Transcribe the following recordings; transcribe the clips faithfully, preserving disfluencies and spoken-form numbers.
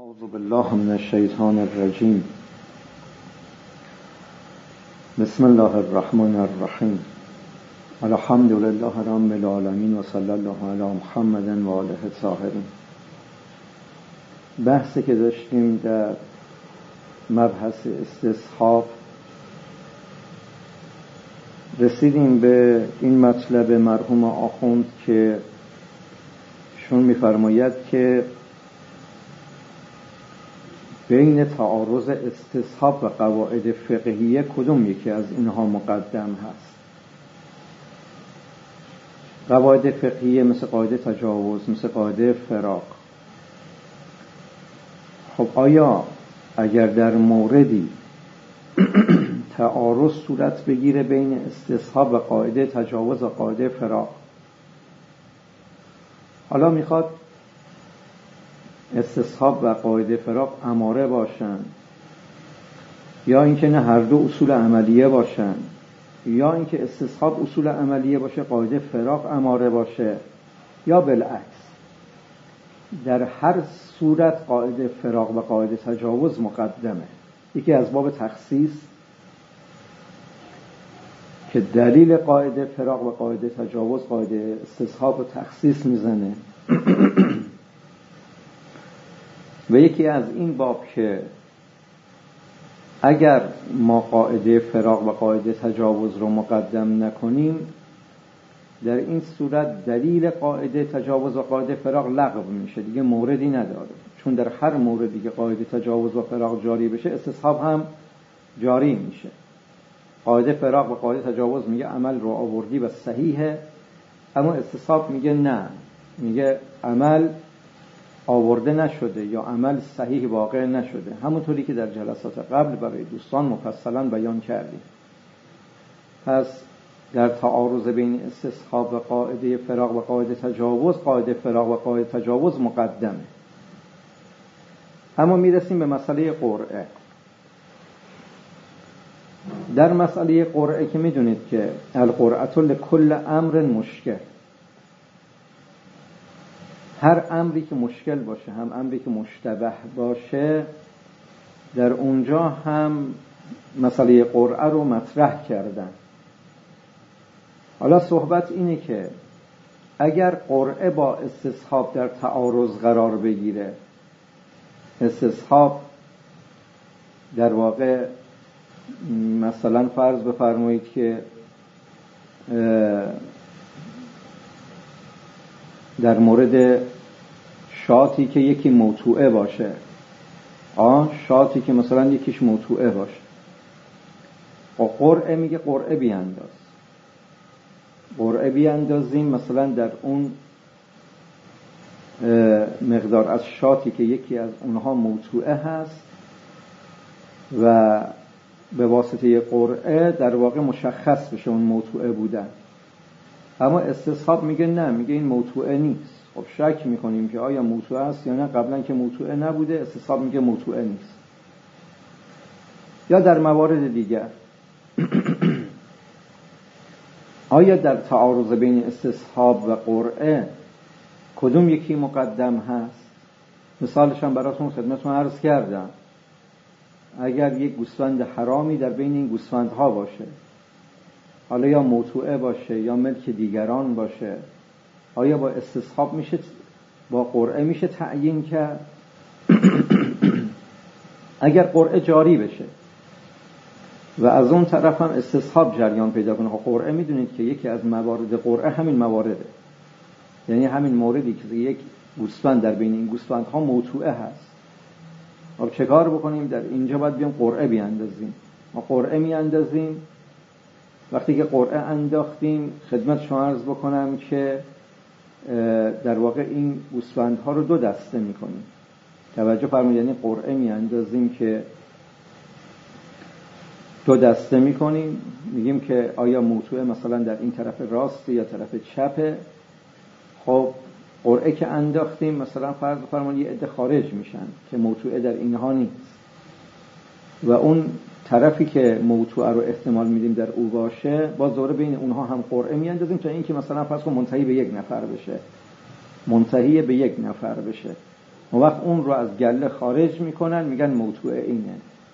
اعوذ بالله من الشیطان الرجیم. بسم الله الرحمن الرحیم. الحمد لله رب العالمین و صلی الله علی محمد و آله الطاهرین. بحثی که داشتیم در مبحث استصحاب رسیدیم به این مطلب مرحوم آخوند که شون می‌فرماید که بین تعارض استصحاب و قواعد فقهیه کدوم یکی از اینها مقدم هست؟ قواعد فقهیه مثل قاعده تجاوز، مثل قاعده فراق. خب آیا اگر در موردی تعارض صورت بگیره بین استصحاب و قاعده تجاوز و قاعده فراق، حالا میخواد استصحاب و قاعده فراق اماره باشن، یا اینکه نه هر دو اصول عملیه باشن، یا اینکه استصحاب اصول عملیه باشه قاعده فراق اماره باشه، یا بالعکس. در هر صورت قاعده فراق و قاعده تجاوز مقدمه. یکی از باب تخصیص که دلیل قاعده فراق و قاعده تجاوز قاعده استصحاب و تخصیص میزنه و یکی از این باب که اگر ما قاعده فراق و قاعده تجاوز رو مقدم نکنیم، در این صورت دلیل قاعده تجاوز و قاعده فراق لغو میشه، دیگه موردی نداره. چون در هر موردی که قاعده تجاوز و فراق جاری بشه استصحاب هم جاری میشه. قاعده فراق و قاعده تجاوز میگه عمل رو آوردی و صحیحه، اما استصحاب میگه نه، میگه عمل آورده نشده یا عمل صحیح واقع نشده. همونطوری که در جلسات قبل برای دوستان مفصلا بیان کردیم. پس در تعارض بین استصحاب و قاعده فراق و قاعده تجاوز، قاعده فراق و قاعده تجاوز مقدمه. اما میرسیم به مسئله قرعه. در مسئله قرعه که میدونید که القرعه لکل امر مشکل، هر امری که مشکل باشه، هم امری که مشتبه باشه، در اونجا هم مسئله قرعه رو مطرح کردن. حالا صحبت اینه که اگر قرعه با استصحاب در تعارض قرار بگیره، استصحاب در واقع مثلا فرض بفرمایید که در مورد شاتی که یکی موطوعه باشه، آه شاتی که مثلا یکیش موطوعه باشه، و قرعه میگه قرعه بیانداز، قرعه بیاندازیم مثلا در اون مقدار از شاتی که یکی از اونها موطوعه هست و به واسطه قرعه در واقع مشخص بشه اون موطوعه بودن. اما استصحاب میگه نه، میگه این موطوعه نیست. خب شک میکنیم که آیا موطوعه است یا نه، قبلا که موطوعه نبوده. استصحاب میگه موطوعه نیست. یا در موارد دیگر آیا در تعارض بین استصحاب و قرعه کدوم یکی مقدم هست؟ مثالش هم براتون خدمتتون عرض کردم. اگر یک گوسفند حرامی در بین این گوسفندها باشه، حالا یا موطوعه باشه یا ملک دیگران باشه، آیا با استصحاب میشه، با قرعه میشه تعیین کرد؟ اگر قرعه جاری بشه و از اون طرف هم استصحاب جریان پیدا کنه، خب قرعه میدونید که یکی از موارد قرعه همین موارده، یعنی همین موردی که یک گوسفند در بین این گوسفندها موطوعه هست. خب چه کار بکنیم؟ در اینجا باید بیام قرعه بیاندازیم. ما قرعه میاندازیم. وقتی که قرعه انداختیم، خدمت شما عرض بکنم که در واقع این گوسفندها رو دو دسته میکنیم. توجه فرمایید، یعنی قرعه میاندازیم که دو دسته میکنیم. میگیم که آیا موطوعه مثلا در این طرف راست یا طرف چپه. خب قرعه که انداختیم، مثلا فرض فرمایید یه عده خارج میشن که موطوعه در اینها نیست و اون طرفی که موطوعه رو احتمال میدیم در او باشه، باز دوره بین اونها هم قرعه میاندازیم تا اینکه مثلا فرض کن منتهی به یک نفر بشه، منتهی به یک نفر بشه. اون وقت اون رو از گله خارج میکنن، میگن موتوعه اینه.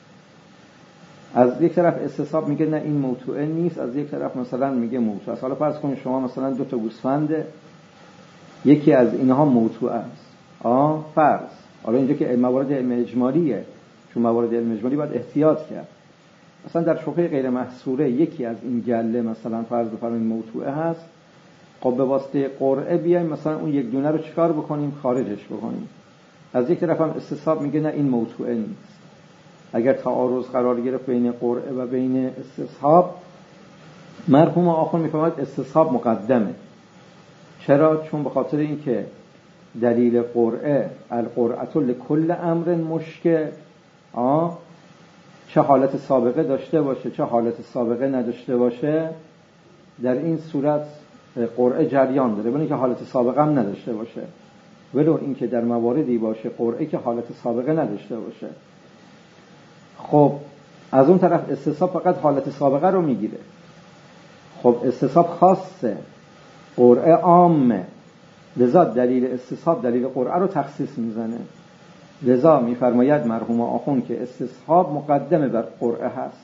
از یک طرف استصحاب میگه نه این موتوعه نیست، از یک طرف مثلا میگه موتوعه است. حالا فرض کنید شما مثلا دو تا گوسفند، یکی از اینها موتوعه است. آه فرض. حالا اینجا که موارد علم اجمالیه، چون موارد علم اجمالی باید احتیاط کرد. مثلا در شبهه غیر محصوره یکی از این گله مثلا فرض بفرمایید موتوعه هست، خب به واسطه قرعه بیایم مثلا اون یک دونه رو چیکار بکنیم؟ خارجش بکنیم. از یک طرف هم استصحاب میگه نه این موتوعه نیست. اگر تعارض قرار گرفت بین قرعه و بین استصحاب، مرحوم آخوند میفرماید استصحاب مقدمه. چرا؟ چون به خاطر اینکه دلیل قرعه القرعه لکل امر مشکل، آه چه حالت سابقه داشته باشه چه حالت سابقه نداشته باشه، در این صورت قرعه جریان داره، ولی که حالت سابقه هم نداشته باشه، ولو اینکه در مواردی باشه قرعه که حالت سابقه نداشته باشه. خب از اون طرف استصحاب فقط حالت سابقه رو میگیره. خب استصحاب خاصه، قرعه عامه، لذا دلیل استصحاب دلیل قرعه رو تخصیص میزنه. لذا میفرماید مرحوم آخوند که استصحاب مقدمه بر قرعه هست.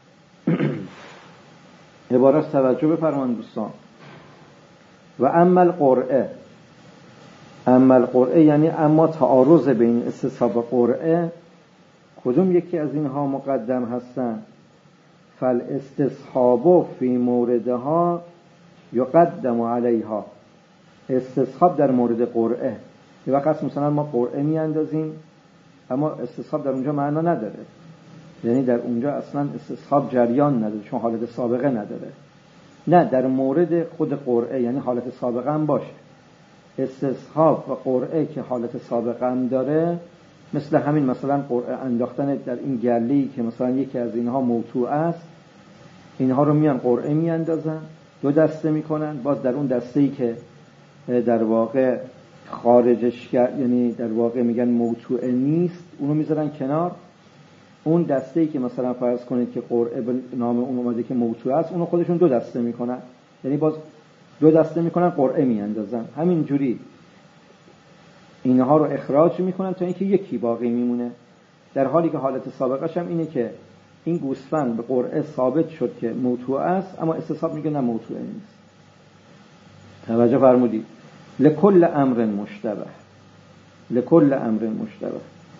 عبارت توجه بفرمایید دوستان. و اما القرعه، اما القرعه یعنی اما تعارض بین استصحاب و قرعه، کدوم یکی از اینها مقدم هستن؟ فالاستصحاب فی موردها یقدم علیها. استصحاب در مورد قرعه، یه وقت مثلا ما قرعه میاندازیم اما استصحاب در اونجا معنا نداره، یعنی در اونجا اصلا استصحاب جریان نداره چون حالت سابقه نداره. نه، در مورد خود قرعه یعنی حالت سابقه هم باشه. استصحاب و قرعه که حالت سابقه هم داره، مثل همین مثلا قرعه انداختن در این گله‌ای که مثلا یکی از اینها موتوع است، اینها رو میان قرعه میاندازن، دو دسته میکنن، باز در اون دسته‌ای که در واقع خارجش کرد یعنی در واقع میگن موتوع نیست، اونو میذارن کنار. اون دسته‌ای که مثلا فرض کنید که قرعه به نام اون اومده که موتوع است، اونو خودشون دو دسته میکنن، یعنی باز دو دسته میکنن قرعه میاندازن. همین جوری اینها رو اخراج میکنن تا اینکه یکی باقی میمونه، در حالی که حالت سابقش هم اینه که این گوسفند به قرعه ثابت شد که موتوع است، اما استصحاب میگه نه موتوع نیست. توجه فرمودید؟ لکل امر مشتبه، لکل امر مشتبه.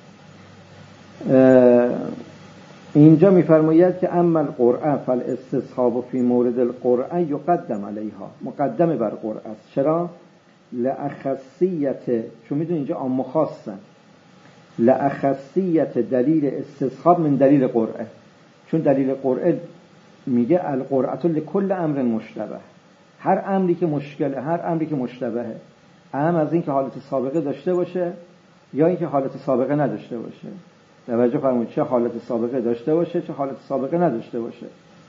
اینجا میفرماید که اما القرعه فالاستصحاب فی مورد القرعه یقدم علیها، مقدمه بر قرعه است. چرا؟ لأخصیت، چون میدون اینجا عام خاصن، لأخصیت دلیل استصحاب من دلیل قرعه، چون دلیل قرعه میگه القرعه لکل امر مشتبه، هر امری که مشکله، هر امری که مشتبهه، اهم از این که حالت سابقه داشته باشه یا این که حالت سابقه نداشته باشه. توجه فرمایید، چه حالت سابقه داشته باشه چه حالت سابقه نداشته باشه.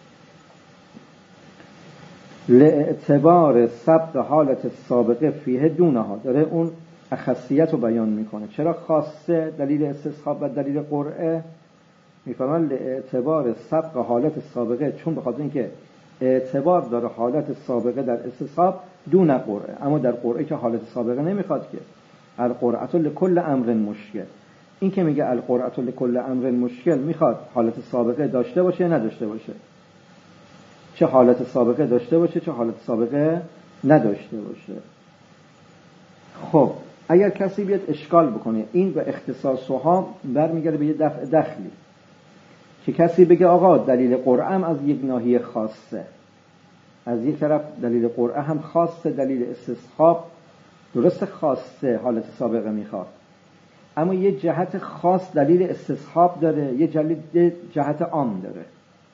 لاعتبار سبق حالت سابقه فیه دونها، داره اون اخصیت رو بیان میکنه. چرا خاصه دلیل استصحاب و دلیل قرعه؟ میفرمان لاعتبار سبق حالت سابقه، چون به خاطر اینکه اعتبار داره حالت سابقه در استصحاب دون قرعه، اما در قرعه که حالت سابقه نمیخواد که. القرعه لکل امر مشکل، این که میگه القرعه لکل امر مشکل میخواد حالت سابقه داشته باشه نداشته باشه، چه حالت سابقه داشته باشه چه حالت سابقه نداشته باشه. خب اگر کسی بیاد اشکال بکنه این و اختصاصها برمیگرده به یه دفع دخلی، که کسی بگه آقا دلیل قرعه هم از یک ناحیه خاصه، از یک طرف دلیل قرعه هم خاصه، دلیل استصحاب درست خاصه حالت سابقه میخواد، اما یه جهت خاص دلیل استصحاب داره، یه جهت عام داره.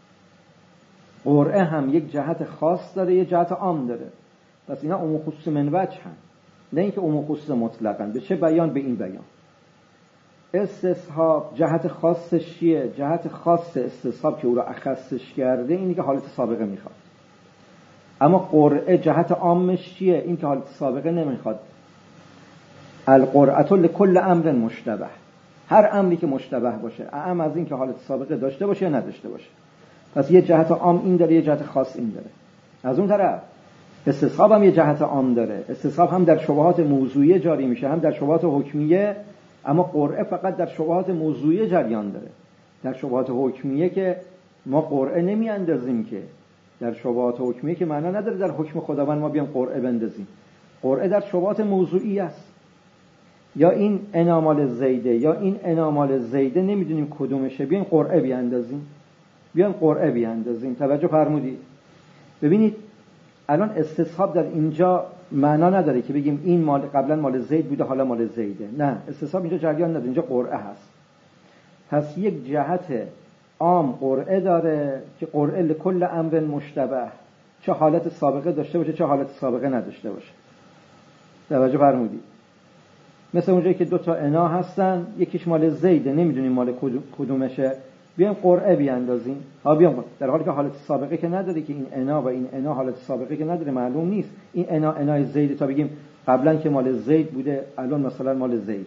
قرعه هم یک جهت خاص داره یه جهت عام داره، پس اینا عموم خصوص من وجه هم، نه اینکه عموم خصوص مطلقاً. به چه بیان؟ به این بیان. استصحاب جهت خاصش چیه؟ جهت خاص استصحاب که او را اخصش کرده اینی که حالت سابقه میخواد، اما قرعه جهت عامش چیه؟ این که حالت سابقه نمیخواد. القرعه لکل امر مشتبه، هر امری که مشتبه باشه، اعم از این که حالت سابقه داشته باشه یا نداشته باشه. پس یه جهت عام این داره، یه جهت خاص این داره. از اون طرف استصحاب هم یه جهت عام داره، استصحاب هم در شبهات موضوعیه جاری میشه، هم در شبهات حکمیه اما قرعه فقط در شبهات موضوعی جریان داره. در شبهات حکمیه که ما قرعه نمی اندازیم، که در شبهات حکمیه که معنا نداره در حکم خداوند ما بیام قرعه بندازیم. قرعه در شبهات موضوعی است. یا این انامال زیده یا این انامال زیده، نمیدونیم کدومشه، بیایم قرعه بیاندازیم بیایم قرعه بیاندازیم. توجه فرمودید؟ ببینید الان استصحاب در اینجا معنا نداره که بگیم این مال قبلا مال زید بوده حالا مال زیده. نه، استصحاب اینجا جریان نداره، اینجا قرعه هست. پس یک جهت عام قرعه داره که قرعه لکل امر مشتبه، چه حالت سابقه داشته باشه چه حالت سابقه نداشته باشه. توجه فرمودید؟ مثل اونجایی که دو تا انا هستن، یکیش مال زیده نمیدونیم مال کدومشه، بیایم قرعه بیاندازیم. ها بیام، در حالی که حالت سابقه که نداره، که این انا و این انا حالت سابقه که نداره، معلوم نیست این انا انای زید تا بگیم قبلا که مال زید بوده الان مثلا مال زید.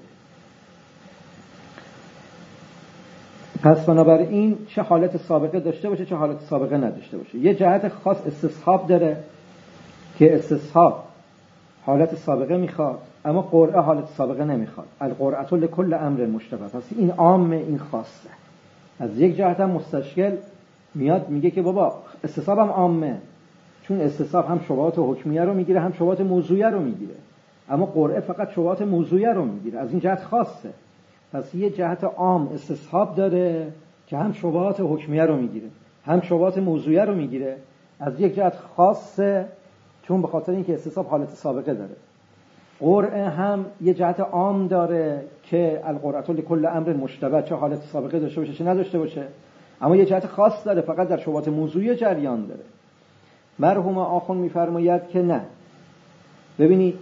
پس بنابراین چه حالت سابقه داشته باشه چه حالت سابقه نداشته باشه. یه جهت خاص استصحاب داره که استصحاب حالت سابقه میخواد اما قرعه حالت سابقه نمیخواد. القرعه لکل امر مشتبه. پس این عامه این خاصه. از یک جهت هم مستشکل میاد میگه که بابا استصحاب هم عامه، چون استصحاب هم شبهات حکمیه رو میگیره هم شبهات موضوعیه رو میگیره، اما قرعه فقط شبهات موضوعیه رو میگیره. از این جهت خاصه. پس یه جهت عام استصحاب داره که هم شبهات حکمیه رو میگیره هم شبهات موضوعیه رو میگیره. از یک جهت خاصه چون به خاطر اینکه استصحاب حالت سابقه داره. قرعه هم یه جهت عام داره که القرعه لکل امر مشتبه، چه حالت سابقه داشته باشه چه نداشته باشه، اما یه جهت خاص داره، فقط در شبهات موضوعی جریان داره. مرحوم آخوند میفرماید که نه، ببینید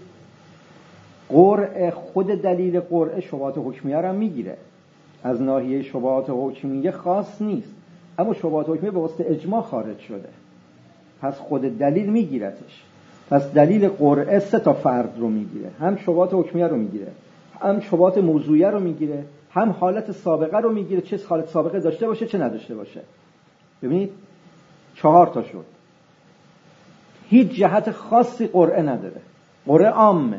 قرعه خود دلیل قرعه شبهات حکمیه رو میگیره، از ناحیه شبهات حکمیه خاص نیست، اما شبهات حکمیه به واسطه اجماع خارج شده، پس خود دلیل میگیرتش. پس دلیل قرعه سه تا فرد رو میگیره، هم شبهات حکمیه رو میگیره هم شبهات موضوعیه رو میگیره هم حالت سابقه رو میگیره، چه حالت سابقه داشته باشه چه نداشته باشه. ببینید چهار تا شد. هیچ جهت خاصی قرعه نداره، قرعه عامه.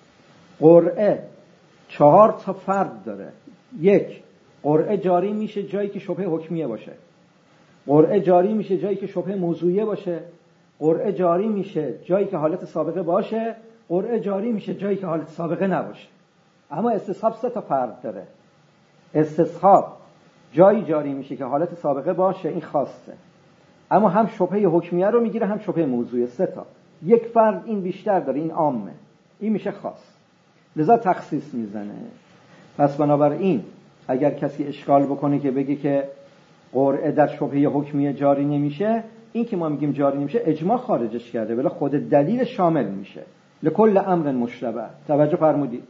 قرعه چهار تا فرد داره. یک، قرعه جاری میشه جایی که شبهه حکمیه باشه، قرعه جاری میشه جایی که شبهه موضوعیه باشه، قرعه جاری میشه جایی که حالت سابقه باشه، قرعه جاری میشه جایی که حالت سابقه نباشه. اما استصحاب سه تا فرد داره. استصحاب جایی جاری میشه که حالت سابقه باشه، این خاصه، اما هم شبهه حکمیه رو میگیره هم شبهه موضوعیه. سه تا. یک فرد این بیشتر داره، این عامه، این میشه خاص، لذا تخصیص میزنه. پس بنابراین اگر کسی اشکال بکنه که بگه که قرعه در شبهه حکمیه جاری نمیشه، این که ما میگیم جاری نمیشه اجماع خارجش کرده، ولی خود دلیل شامل میشه لکل امر مشتبه. توجه فرمودید؟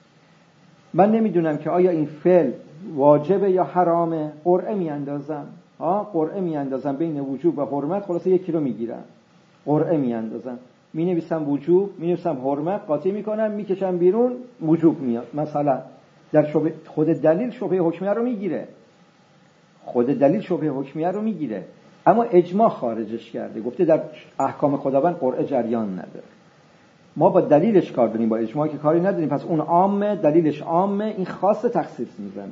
من نمیدونم که آیا این فعل واجبه یا حرامه. قرعه میاندازم، ها قرعه میاندازم بین وجوب و حرمت، خلاصه یکی رو میگیرم قرعه میاندازم، مینویسم وجوب مینویسم حرمت، قاطی میکنم میکشم بیرون، وجوب میاد. مثلا در شبه خود دلیل شبهه حکمیه رو میگیره، خود دلیل شبهه حکمیه رو میگیره، اما اجماع خارجش کرده، گفته در احکام خداوند قرعه جریان نداره. ما با دلیلش کار داریم، با اجماع که کاری نداریم. پس اون عامه، دلیلش عامه، این خاص تخصیص میزنه.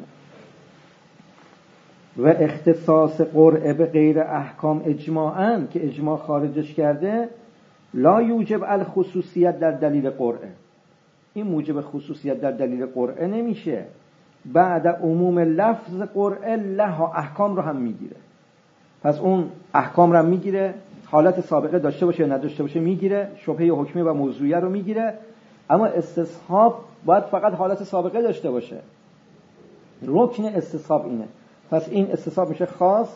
و اختصاص قرعه به غیر احکام اجماعاً که اجماع خارجش کرده، لا یوجب الخصوصیت در دلیل قرعه. این موجب خصوصیت در دلیل قرعه نمیشه. بعد عموم لفظ قرعه لها احکام رو هم میگیره. پس اون احکام رو هم میگیره، حالت سابقه داشته باشه یا نداشته باشه میگیره، شبهه حکمی و موضوعیه رو میگیره، اما استصحاب باید فقط حالت سابقه داشته باشه. رکن استصحاب اینه. پس این استصحاب میشه خاص،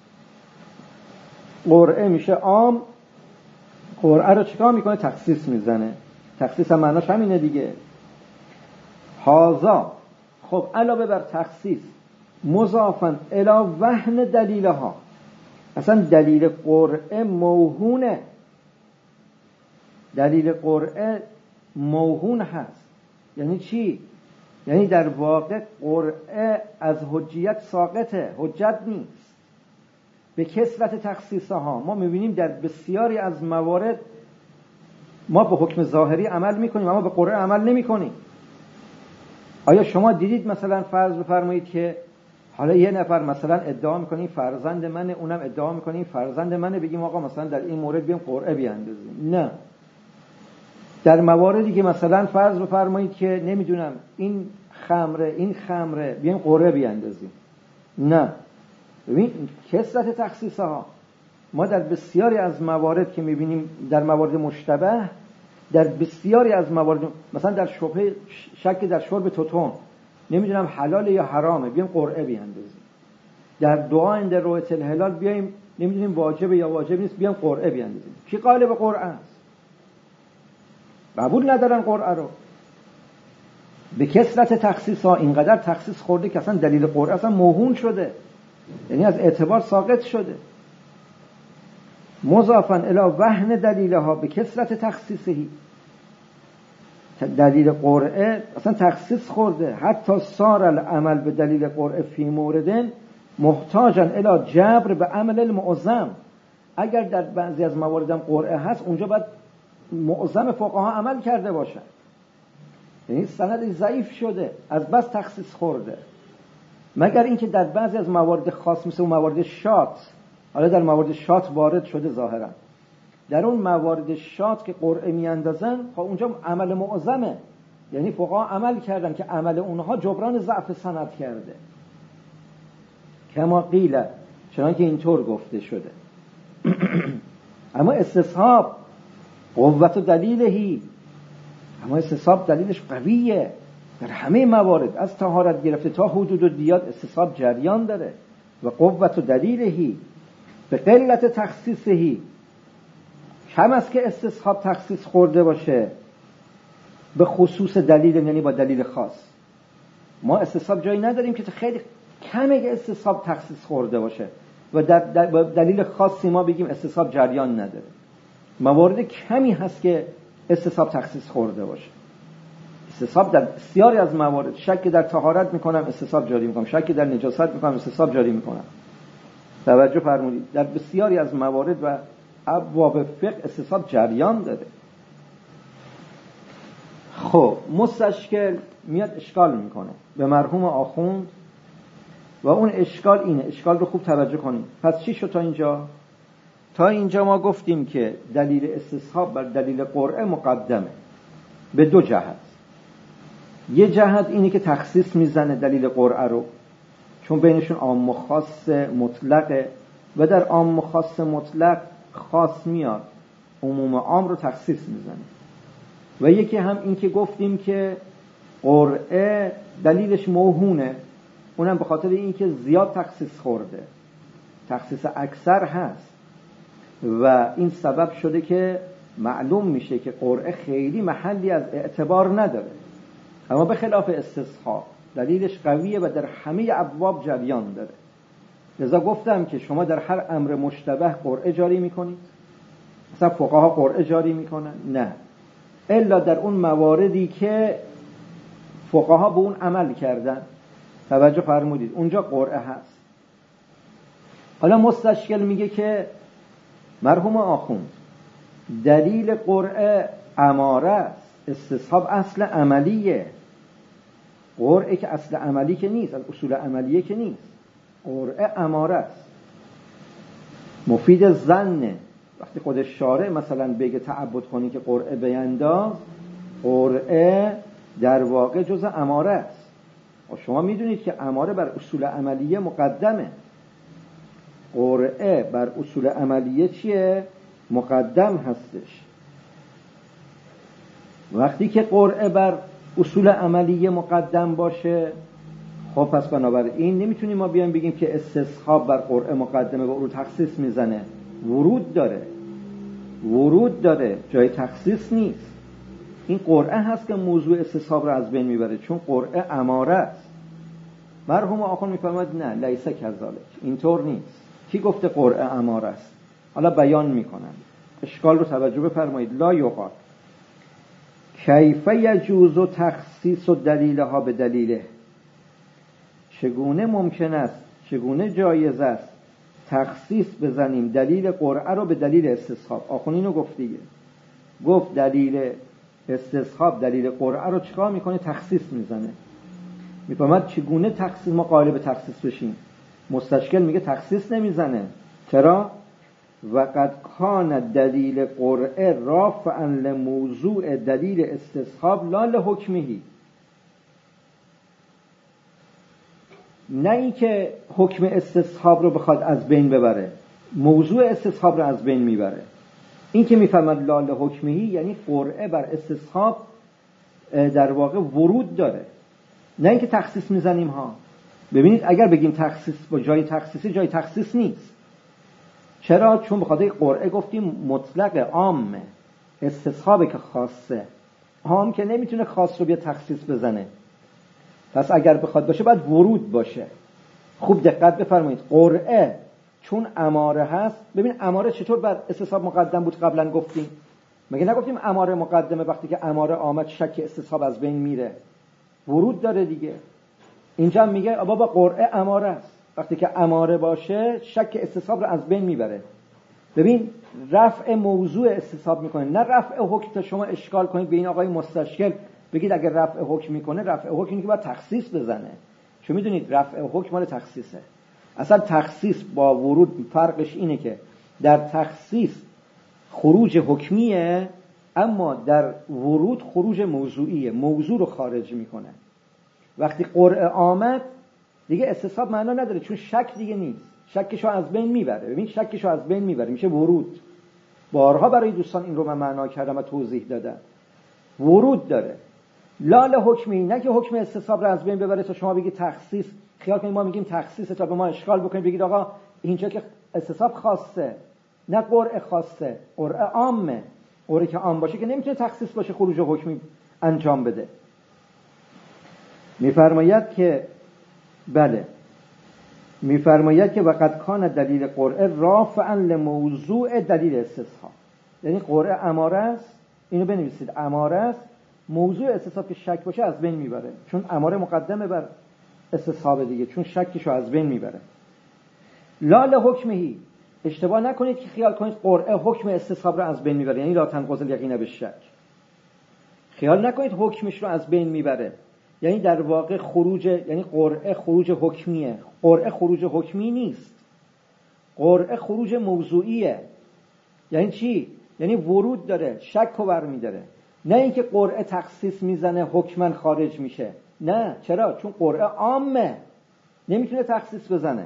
قرعه میشه عام. قرعه رو چیکار میکنه؟ تخصیص میزنه. تخصیص هم معناش همینه دیگه. هازا، خب علاوه بر تخصیص، مضافن الی وهن دلیلها، اصلا دلیل قرعه موهونه. دلیل قرعه موهون هست. یعنی چی؟ یعنی در واقع قرعه از حجیت ساقطه، حجت نیست. به کثرت تخصیصها ما میبینیم در بسیاری از موارد ما به حکم ظاهری عمل میکنیم اما به قرعه عمل نمیکنیم. آیا شما دیدید مثلا فرض بفرمایید که حالا یه نفر مثلا ادعا میکنه این فرزند منه، اونم ادعا میکنه این فرزند منه، بگیم آقا مثلا در این مورد بیام قرعه بیاندازیم؟ نه. در مواردی که مثلا فرض بفرمایید که نمیدونم این خمره این خمره بیام قرعه بیاندازیم، نه. ببین کثرت تخصیص ها، ما در بسیاری از موارد که میبینیم در موارد مشتبه، در بسیاری از موارد مثلا در شبهه شک در شرب توتون نمیدونم حلال یا حرامه بیام قرعه بیاندازیم، در دعا عند رؤیت الهلال بیایم نمیدونیم واجب یا واجب نیست بیام قرعه بیاندازیم. کی قائل به قرعه است؟ قبول ندارن قرعه رو. به کثرت تخصیص ها اینقدر تخصیص خورده که اصلا دلیل قرعه اصلا موهوم شده، یعنی از اعتبار ساقط شده. مضافاً الی وهن دلیلها به کثرت تخصیصهی، دلیل قرعه اصلا تخصیص خورده. حتی صار العمل به دلیل قرعه فی موردن محتاجاً الی جبر به عمل المعظم. اگر در بعضی از مواردم قرعه هست اونجا باید معظم فقها عمل کرده باشن، یعنی سند ضعیف شده از بس تخصیص خورده. مگر اینکه در بعضی از موارد خاص مثل موارد شات، حالا در موارد شات وارد شده ظاهرا، در اون موارد شات که قرعه میاندازن خب اونجا عمل معظمه، یعنی فقها عمل کردن که عمل اونها جبران ضعف سند کرده. کما قیل، چنانکه اینطور گفته شده. اما استصحاب قوت و دلیلهی، اما استصحاب دلیلش قویه در همه موارد، از طهارت گرفته تا حدود و دیات استصحاب جریان داره. و قوت و دلیلهی به قلت تخصیصهی، کم است که استصحاب تخصیص خورده باشه به خصوص دلیل، یعنی با دلیل خاص. ما استصحاب جایی نداریم که خیلی کمه که استصحاب تخصیص خورده باشه و در دلیل خاصی ما بگیم استصحاب جریان نداره. موارد کمی هست که استصحاب تخصیص خورده باشه. استصحاب در بسیاری از موارد، شک در طهارت میکنم استصحاب جاری میکنم، شک در نجاست میکنم استصحاب جاری میکنم. توجه فرمودید در بسیاری از موارد و ابواب فقه استصحاب جریان داره. خب مستشکل میاد اشکال میکنه به مرحوم آخوند و اون اشکال اینه، اشکال رو خوب توجه کنید. پس چی شد تا اینجا؟ تا اینجا ما گفتیم که دلیل استصحاب بر دلیل قرعه مقدمه به دو جهت. یه جهت اینه که تخصیص میزنه دلیل قرعه رو، چون بینشون عام و خاص مطلقه و در عام و خاص مطلق خاص میاد، عموم عام رو تخصیص میزنه. و یکی هم این که گفتیم که قرعه دلیلش موهونه، اونم به خاطر این که زیاد تخصیص خورده، تخصیص اکثر هست و این سبب شده که معلوم میشه که قرعه خیلی محلی از اعتبار نداره. اما به خلاف استصحاب دلیلش قویه و در همه ابواب جریان داره. لذا گفتم که شما در هر امر مشتبه قرعه جاری میکنید، مثلا فقها قرعه جاری میکنن؟ نه، الا در اون مواردی که فقها به اون عمل کردن. توجه فرمودید اونجا قرعه هست. حالا مستشکل میگه که مرحوم آخوند دلیل قرعه اماره است، استصحاب اصل عملیه. قرعه که اصل عملی که نیست، از اصول عملیه که نیست، قرعه اماره است، مفید ظنه. وقتی خود شارع مثلا بگه تعبد کنی که قرعه بینداز، قرعه در واقع جز اماره است. و شما میدونید که اماره بر اصول عملیه مقدمه، قرعه بر اصول عملیه چیه؟ مقدم هستش. وقتی که قرعه بر اصول عملیه مقدم باشه، خب پس بنابراین نمیتونیم ما بیایم بگیم که استصحاب بر قرعه مقدمه و او رو تخصیص میزنه. ورود داره، ورود داره، جای تخصیص نیست. این قرعه هست که موضوع استصحاب رو از بین میبره، چون قرعه اماره است. مرحوم آخوند میفرماید نه، لیس کذالک، اینطور نیست. کی گفته قرعه اماره است؟ حالا بیان میکنم، اشکال رو توجه بفرمایید. لا یقال کیف یجوز تخصیص دلیلها به دلیله، چگونه ممکن است، چگونه جایز است تخصیص بزنیم دلیل قرعه رو به دلیل استصحاب. آخوند اینو گفت دیگه، گفت دلیل استصحاب دلیل قرعه رو چیکار میکنه؟ تخصیص میزنه. میفهمد چگونه تخصیص ما قائل به تخصیص بشیم. مستشکل میگه تخصیص نمیزنه. چرا؟ وقد کان دلیل قرعه رافعا لموضوع دلیل استصحاب لا لحکمهی. نه این که حکم استصحاب رو بخواد از بین ببره، موضوع استصحاب رو از بین میبره. این که میفهمد لا لحکمهی یعنی قرعه بر استصحاب در واقع ورود داره، نه اینکه تخصیص میزنیم ها. ببینید اگر بگیم تخصیص با جای تخصیصی، جای تخصیص نیست. چرا؟ چون به خاطر قرعه گفتیم مطلق عامه، استصحابه که خاصه. عام که نمیتونه خاص رو بیا تخصیص بزنه، پس اگر بخواد باشه باید ورود باشه. خوب دقت بفرمایید، قرعه چون اماره هست. ببین اماره چطور بر استصحاب مقدم بود قبلا گفتیم؟ مگه نگفتیم اماره مقدمه؟ وقتی که اماره آمد شک استصحاب از بین میره، ورود داره دیگه. اینجا میگه بابا قرعه اماره است، وقتی که اماره باشه شک استصحاب رو از بین میبره. ببین رفع موضوع استصحاب میکنه، نه رفع حکم. تا شما اشکال کنید به این آقای مستشکل بگید اگر رفع حکم میکنه، رفع حکم اینه که باید تخصیص بزنه. چون میدونید رفع حکم مال تخصیصه. اصلا تخصیص با ورود فرقش اینه که در تخصیص خروج حکمیه، اما در ورود خروج موضوعیه، موضوع رو خارج میکنه. وقتی قرعه آمد دیگه استصحاب معنا نداره، چون شک دیگه نیست، شکشو از بین میبره. ببین شکشو از بین میبره، میشه ورود. بارها برای دوستان این رو من معنا کردم و توضیح دادم. ورود داره. لال حکمی، نه که حکم استصحاب رو از بین ببره تا شما بگید تخصیص. خیال کنید ما میگیم تخصیص تا به ما اشکال بکنید بگید آقا اینجا که استصحاب خاصه، نه قرعه خاصه، قرعه عامه. قرعه که عام باشه که نمیتونه تخصیص باشه، خروج حکمی انجام بده. میفرماید که بله، میفرماید که وقد کان دلیل قرعه رافعا لموضوع دلیل استصحاب. یعنی قرعه اماره است، اینو بنویسید، اماره است، موضوع استصحاب که شک باشه از بین میبره، چون اماره مقدمه بر استصحاب دیگه، چون شکشو از بین میبره. لا لحکمهی، اشتباه نکنید که خیال کنید قرعه حکم استصحاب رو از بین میبره، یعنی لا تنقض الیقین بالشک. خیال نکنید حکمش رو از بین میبره، یعنی در واقع خروج، یعنی قرعه خروج حکمیه. قرعه خروج حکمی نیست، قرعه خروج موضوعیه. یعنی چی؟ یعنی ورود داره، شک رو برمی‌داره. نه اینکه قرعه تخصیص میزنه حکماً خارج میشه، نه. چرا؟ چون قرعه عامه، نمیتونه تخصیص بزنه.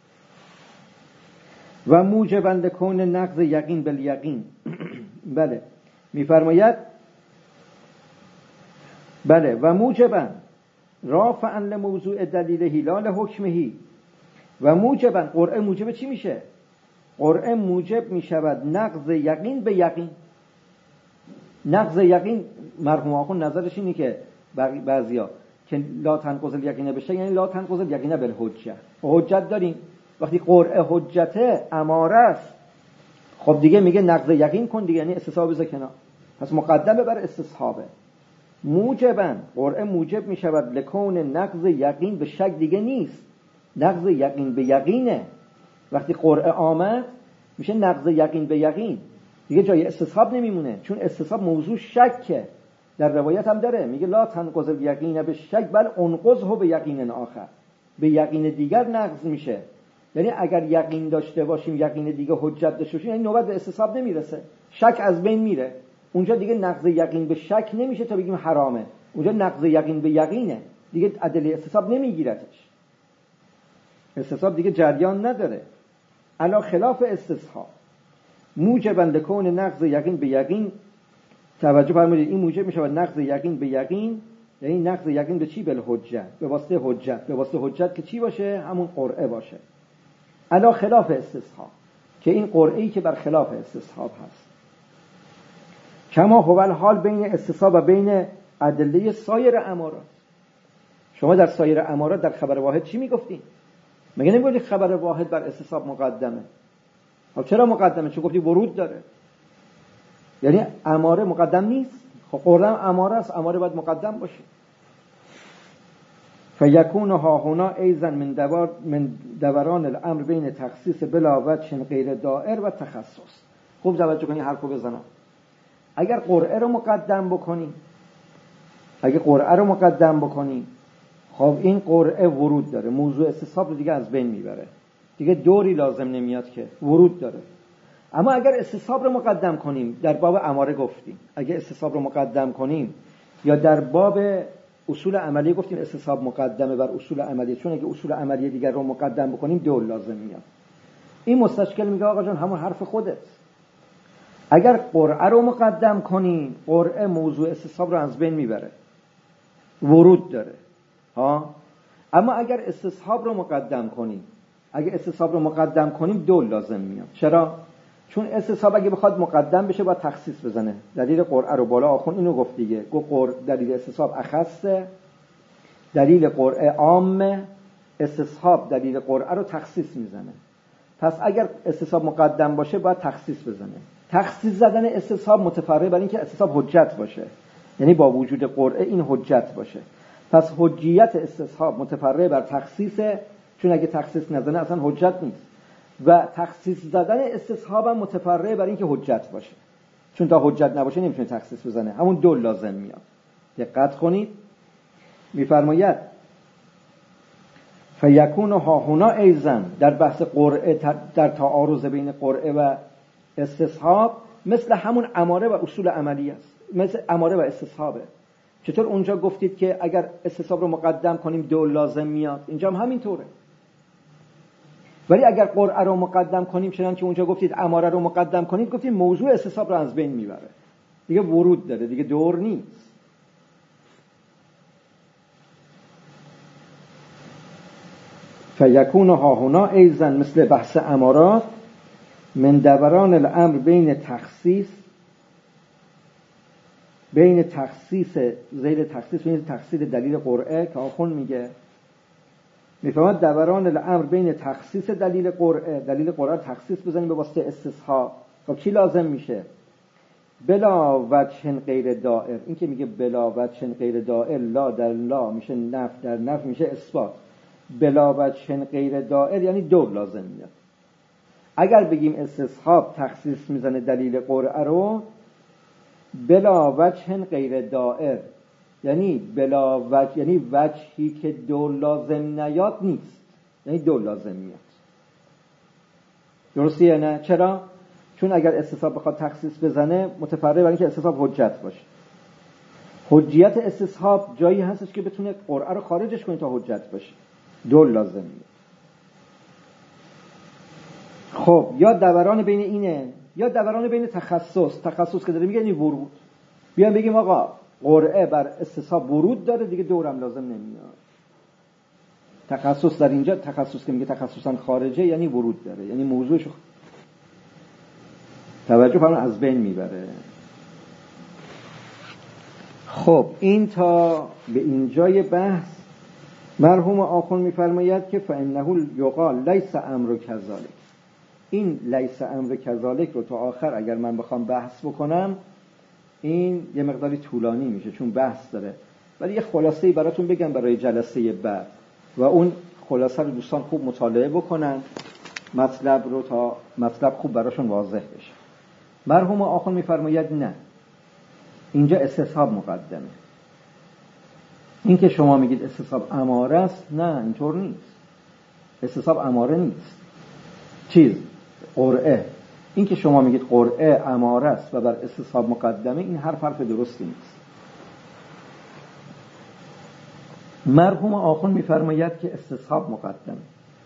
و موجباً لکون نقض یقین بالیقین. بله میفرماید بله و موجباً رافعاً لموضوع دلیله لا لحکمه. و موجباً، قرعه موجب چی میشه؟ قرعه موجب میشود نقض یقین به یقین. نقض یقین مرحوم آخوند نظرش اینه که بعضیا که لا تنقض الیقین بشه، یعنی لا تنقض الیقین بالحجه. حجت داریم، وقتی قرعه حجته اماره است، خب دیگه میگه نقض یقین کن دیگه، یعنی استصحاب بذار کنار، پس مقدمه بر استصحابه. موجبن، قرعه موجب میشود لکون نقض یقین به شک دیگه نیست، نقض یقین به یقینه. وقتی قرعه آمد میشه نقض یقین به یقین، دیگه جای استصحاب نمیمونه، چون استصحاب موضوع شکه. در روایت هم داره میگه لا تنقض الیقین به شک بل انقضه به یقین آخر، به یقین دیگر نقض میشه. یعنی اگر یقین داشته باشیم، یقین دیگه حجت داشته باشیم، یعنی نوبت به استصحاب نمیرسه، شک از بین میره. اونجا دیگه نقض یقین به شک نمیشه تا بگیم حرامه، اونجا نقض یقین به یقینه، دیگه ادله استصحاب نمیگیرتش، استصحاب دیگه جریان نداره. علا خلاف استصحاب موجبا لکون نقض یقین به یقین. توجه فرمایید، این موجب میشه نقض یقین به یقین، یعنی نقض یقین به چی؟ بالحجت، به واسطه حجت. به واسطه حجت که چی باشه؟ همون قرعه باشه. علا خلاف استصحاب، که این قرعه‌ای که بر خلاف استصحاب هست. کما هو الحال بین استصحاب و بین ادله سایر امارات. شما در سایر امارات در خبر واحد چی میگفتین؟ مگه نمیگفتید خبر واحد بر استصحاب مقدمه؟ خب چرا مقدمه؟ چون گفتی ورود داره، یعنی اماره مقدم نیست. خب قرآن اماره است، اماره باید مقدم باشه. فیکون ها هنا ایضا من دوار من دوران الامر بین تخصیص بلا وجه غیر دائر و تخصص. خوب توجه کنید حرفو بزنم. اگر قرعه رو مقدم بکنیم، اگه قرعه رو مقدم بکنیم، خب این قرعه ورود داره، موضوع استصحاب رو دیگه از بین میبره، دیگه دوری لازم نمیاد که ورود داره. اما اگر استصحاب رو مقدم کنیم، در باب اماره گفتیم اگر استصحاب رو مقدم کنیم، یا در باب اصول عملی گفتیم استصحاب مقدمه بر اصول عملی، چون اگه اصول عملی دیگر رو مقدم بکنیم دول لازم میاد. این مستشکل میگه آقا جان همون حرف خودت، اگر قرعه رو مقدم کنیم قرعه موضوع استصحاب رو از بین میبره، ورود داره ها. اما اگر استصحاب رو مقدم کنیم اگر استصحاب رو مقدم کنیم دول لازم میاد. چرا؟ چون استصحاب اگه بخواد مقدم بشه باید تخصیص بزنه. دلیل قرعه رو بالا آخون اینو گفت دیگه، گفت قرعه دلیل استصحاب اخصه، دلیل قرعه عامه، استصحاب دلیل قرعه رو تخصیص میزنه. پس اگر استصحاب مقدم باشه باید تخصیص بزنه. تخصیص زدن استصحاب متفرع بر اینکه استصحاب حجت باشه، یعنی با وجود قرعه این حجت باشه. پس حجیت استصحاب متفرع بر تخصیصه، چون اگه تخصیص نزنه اصلا حجت نیست. و تخصیص زدن استصحاب هم متفرع بر اینکه حجت باشه، چون تا حجت نباشه نمیتونه تخصیص بزنه، همون دو لازم میاد. دقت کنید میفرماید فیکون ها هنا ایزن، در بحث قرعه در تعارض بین قرعه و استصحاب مثل همون اماره و اصول عملی است، مثل اماره و استصحابه. چطور اونجا گفتید که اگر استصحاب رو مقدم کنیم دو لازم میاد، اینجا هم همینطوره. ولی اگر قرعه رو مقدم کنیم، چنانچه اونجا گفتید اماره رو مقدم کنید، گفتید موضوع استصحاب رو از بین میبره، دیگه ورود داره، دیگه دور نیست. فیکون ها هنا ایزن مثل بحث امارات من دوران الامر بین تخصیص بین تخصیص زیر تخصیص بین تخصیص دلیل قرعه که آخون میگه میفهمد دوران الامر بین تخصیص دلیل قرعه، دلیل قرعه تخصیص بزنیم به واسطه استصحاب. خب چی لازم میشه؟ بلا وجه غیر دائر. این که میگه بلا وجه غیر دائر، لا در لا میشه نف، در نف میشه اثبات. بلا وجه غیر دائر یعنی دو لازم میاد. اگر بگیم استصحاب تخصیص میزنه دلیل قرعه رو، بلا وجه غیر دائر یعنی بلا وجه، یعنی وجهی که دو لازم نیاد نیست، یعنی دو لازم میاد. درسته نه؟ چرا؟ چون اگر استصحاب بخواد تخصیص بزنه متفرع بر اینکه استصحاب حجت باشه. حجیت استصحاب جایی هستش که بتونه قرعه رو خارجش کنه تا حجت باشه، دو لازم میاد. خب یا دوران بین اینه یا دوران بین تخصص. تخصص که داره میگه یعنی ورود. بیان بگیم آقا قرعه بر استصحاب ورود داره، دیگه دورم لازم نمیاد. تخصص در اینجا، تخصص که میگه تخصصا خارجه یعنی ورود داره، یعنی موضوعش توجه فرمان از بین میبره. خب این تا به اینجای بحث. مرحوم آخون میفرماید که فانه یقال لیس امر کذالک. این لیس امر کذالک رو تا آخر اگر من بخوام بحث بکنم این یه مقداری طولانی میشه چون بحث داره، ولی یه خلاصه‌ای براتون بگم برای جلسه بعد و اون خلاصه رو دوستان خوب مطالعه بکنن، مطلب رو تا مطلب خوب براشون واضح بشه. مرحوم آخون میفرماید نه، اینجا استصحاب مقدمه. این که شما میگید استصحاب اماره است، نه اینطور نیست. استصحاب اماره نیست، چیز قرعه. این که شما میگید قرعه اماره است و بر استصحاب مقدمه، این حرف حرف درستی نیست. مرحوم آخون میفرماید که استصحاب مقدمه.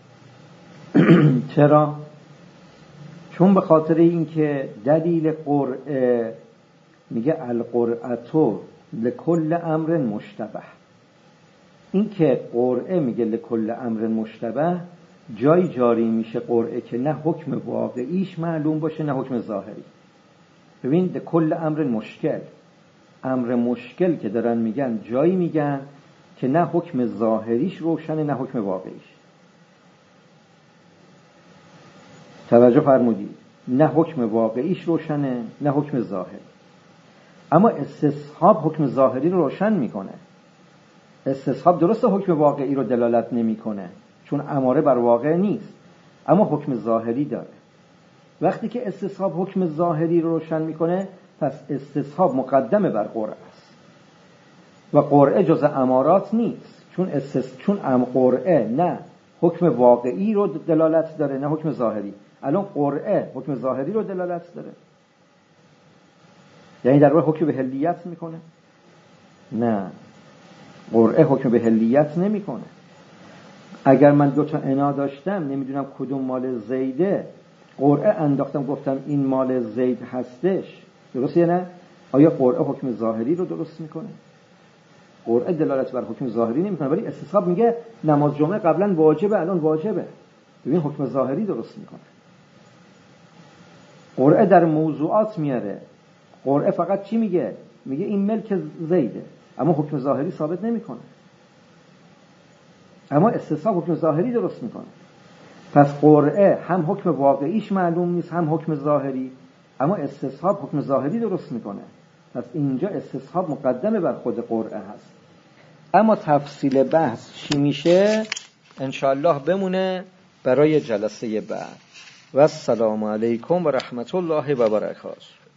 چرا؟ چون به خاطر این که دلیل قرعه میگه القرعتو لکل امر مشتبه. این که قرعه میگه لکل امر مشتبه، جای جاری میشه قرعه که نه حکم واقعیش معلوم باشه نه حکم ظاهری. ببین لکل امر مشکل، امر مشکل که دارن میگن جایی میگن که نه حکم ظاهریش روشنه نه حکم واقعیش. توجه فرمودید؟ نه حکم واقعیش روشنه نه حکم ظاهری. اما استصحاب حکم ظاهری رو روشن میکنه. استصحاب درسته حکم واقعی رو دلالت نمیکنه چون اماره بر واقع نیست، اما حکم ظاهری داره. وقتی که استصحاب حکم ظاهری رو روشن میکنه، پس استصحاب مقدمه بر قرعه است و قرعه جز امارات نیست، چون استس... چون ام قرعه نه حکم واقعی رو دلالت داره نه حکم ظاهری. الان قرعه حکم ظاهری رو دلالت داره، یعنی در واقع حکم به حلیت میکنه؟ نه، قرعه حکم به حلیت نمیکنه. اگر من دو تا انا داشتم نمیدونم کدوم مال زیده، قرعه انداختم گفتم این مال زید هستش، درسته یا نه؟ آیا قرعه حکم ظاهری رو درست میکنه؟ قرعه دلالت بر حکم ظاهری نمیکنه، ولی استصحاب میگه نماز جمعه قبلا واجبه الان واجبه، ببین حکم ظاهری درست میکنه. قرعه در موضوعات میاره، قرعه فقط چی میگه؟ میگه این ملک زیده، اما حکم ظاهری ثابت نمیکنه. اما استصحاب حکم ظاهری درست میکنه. پس قرعه هم حکم واقعیش معلوم نیست هم حکم ظاهری، اما استصحاب حکم ظاهری درست میکنه. پس اینجا استصحاب مقدمه بر خود قرعه هست. اما تفصیل بحث چی میشه انشاءالله بمونه برای جلسه بعد. و السلام علیکم و رحمت الله و برکاته.